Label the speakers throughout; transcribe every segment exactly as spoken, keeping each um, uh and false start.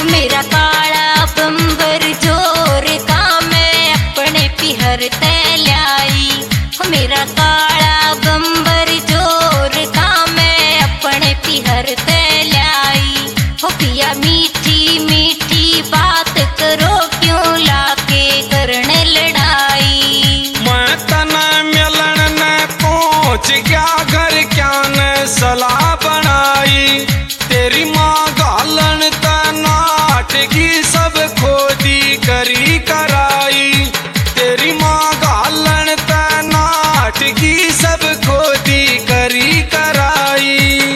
Speaker 1: मेरा काला बंबर जोर का मैं अपने पिहर ते लाई। मेरा काला बंबर जोर का मैं अपने पिहर ते लाई। हो पिया मीठी मीठी बात करो क्यों लाके करने लड़ाई।
Speaker 2: मैं तना मिलन न पहुंच गया घर क्या न सलाह बनाई। तेरी माँ गालन नाटकी सब खोदी करी कराई। तेरी माँ गालन नाटकी सब खोदी करी कराई।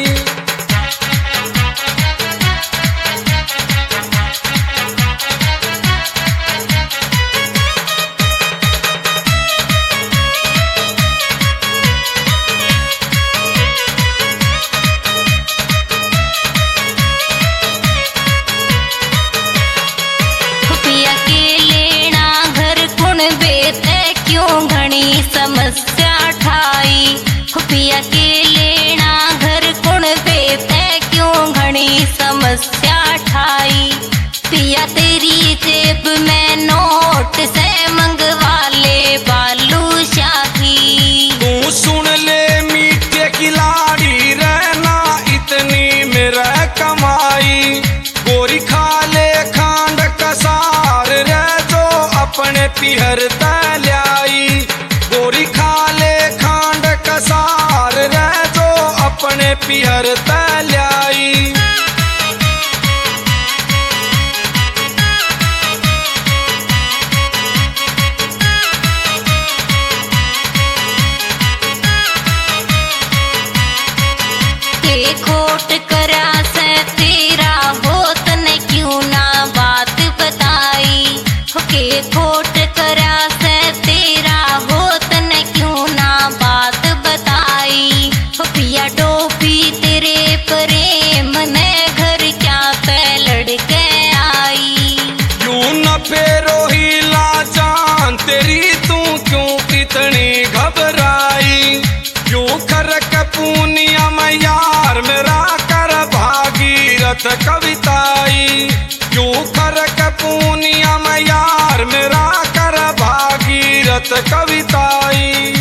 Speaker 1: पिया के लेना घर कुण बेते क्यों घनी समस्या ठाई। पिया के लेना घर कुण बेते क्यों घनी समस्या ठाई। पिया तेरी जेब में नोट से मंगवा ले बालू शाही।
Speaker 2: तू सुन ले मीठे की लाड़ी रहना इतनी मेरा कमाई। गोरी खा ले खांड कसार रह जो अपने पिहर तलाई। गोरी खा ले खांड कसार रह जो अपने पिहर तलाई।
Speaker 1: के खोट करा से तेरा होत ने क्यों ना बात बताई। के खोट करा से तेरा होत ने क्यों ना बात बताई। पिया डोबी तेरे प्रेम में घर क्या पे लड़के आई।
Speaker 2: क्यों न फेरो हिला जान तेरी तू क्यों इतनी घबराई। क्यों खरक पूनिया में यार मेरा कर भागीरथ कविताई। क्यों खरक पूनिया में यार मेरा कर भागीरथ कविताई।